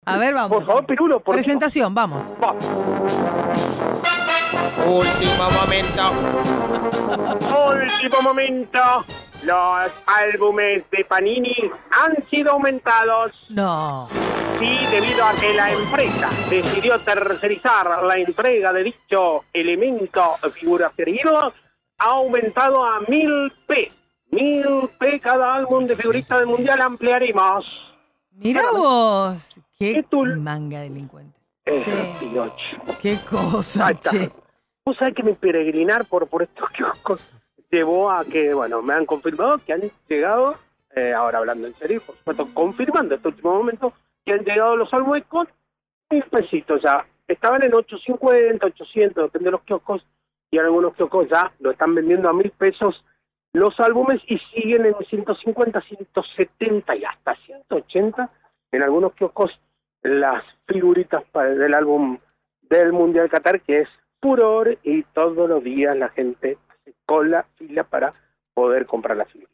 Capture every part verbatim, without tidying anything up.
A ver, vamos. Por favor, Pirulo, por Presentación, vamos. Vamos. Último momento. Último momento. Los álbumes de Panini han sido aumentados. No. Sí, debido a que la empresa decidió tercerizar la entrega de dicho elemento figurativo, ha aumentado a mil P. Mil P cada álbum de figurita del mundial ampliaremos. Mirá vos. Qué ¿Qué tú? manga delincuente. Eh, Sí. Pinocho. Qué cosa, Ahí está. che. Vos sabés que mi peregrinar por, por estos kioscos llevó a que, bueno, me han confirmado que han llegado, eh, ahora hablando en serio, por supuesto, confirmando este último momento, que han llegado los álbumes con mil pesitos ya. Estaban en ochocientos cincuenta, ochocientos, depende de los kioscos, y en algunos kioscos ya lo están vendiendo a mil pesos los álbumes y siguen en ciento cincuenta, ciento setenta y hasta ciento ochenta en algunos kioscos las figuritas para del álbum del Mundial Qatar, que es furor, y todos los días la gente hace cola, fila para poder comprar las figuritas.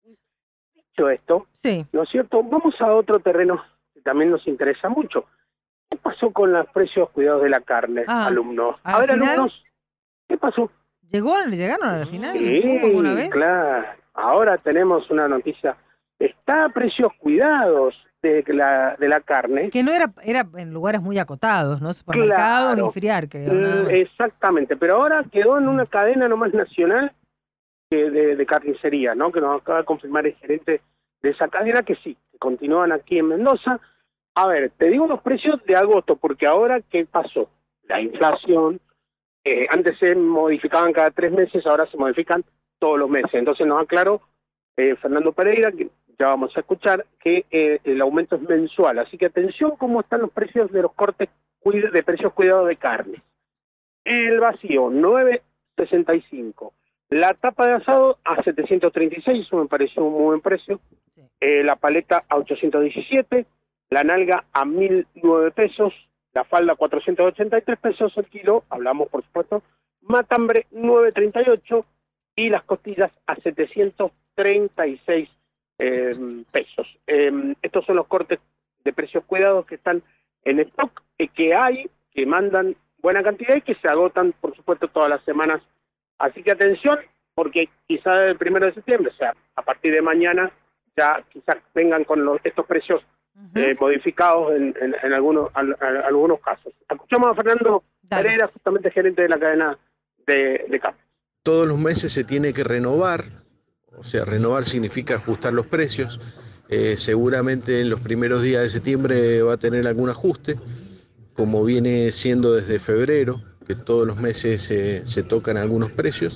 Dicho esto, Sí. ¿no es cierto? Vamos a otro terreno que también nos interesa mucho. ¿Qué pasó con los precios cuidados de la carne, Ah, alumnos? ¿al A ver, final? alumnos, ¿qué pasó? ¿Llegó, ¿Llegaron a la final? Sí, ¿Hubo alguna vez? claro. Ahora tenemos una noticia. Está a precios cuidados de la, de la carne. Que no era, era en lugares muy acotados, ¿no? Supermercados Claro. y friar, creo. nada Mm, más. Exactamente, pero ahora quedó en una cadena nomás nacional que de, de carnicería, ¿no? Que nos acaba de confirmar el gerente de esa cadena, que sí, que continúan aquí en Mendoza. A ver, te digo los precios de agosto, porque ahora, ¿qué pasó? La inflación, eh, antes se modificaban cada tres meses, ahora se modifican todos los meses. Entonces nos aclaró eh, Fernando Pereira, que ya vamos a escuchar, que eh, el aumento es mensual. Así que atención cómo están los precios de los cortes cuid- de precios cuidados de carne. El vacío, nueve sesenta y cinco. La tapa de asado a setecientos treinta y seis, eso me pareció un muy buen precio. Sí. Eh, la paleta a ochocientos diecisiete, la nalga a mil nueve pesos, la falda cuatrocientos ochenta y tres pesos el kilo, hablamos por supuesto, matambre nueve treinta y ocho y las costillas a setecientos treinta y seis eh, pesos. Eh, estos son los cortes de precios cuidados que están en stock, eh, que hay, que mandan buena cantidad y que se agotan por supuesto todas las semanas. Así que atención, porque quizá el primero de septiembre, o sea, a partir de mañana, ya quizás vengan con los, estos precios Ujú. eh, modificados en, en, en algunos en, en algunos casos. Escuchamos a Fernando Dale. Pereira, justamente gerente de la cadena de, de carne. Todos los meses se tiene que renovar, o sea, renovar significa ajustar los precios. Eh, seguramente en los primeros días de septiembre va a tener algún ajuste, como viene siendo desde febrero, que todos los meses eh, se tocan algunos precios.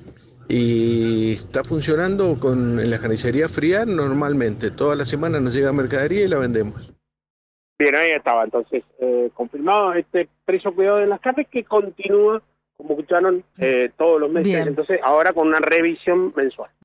Y está funcionando con, en la carnicería Friar normalmente. Toda la semana nos llega mercadería y la vendemos. Bien, ahí estaba entonces eh, confirmado este precio cuidado de las carnes que continúa, como escucharon, eh, todos los meses. Bien. Entonces ahora con una revisión mensual.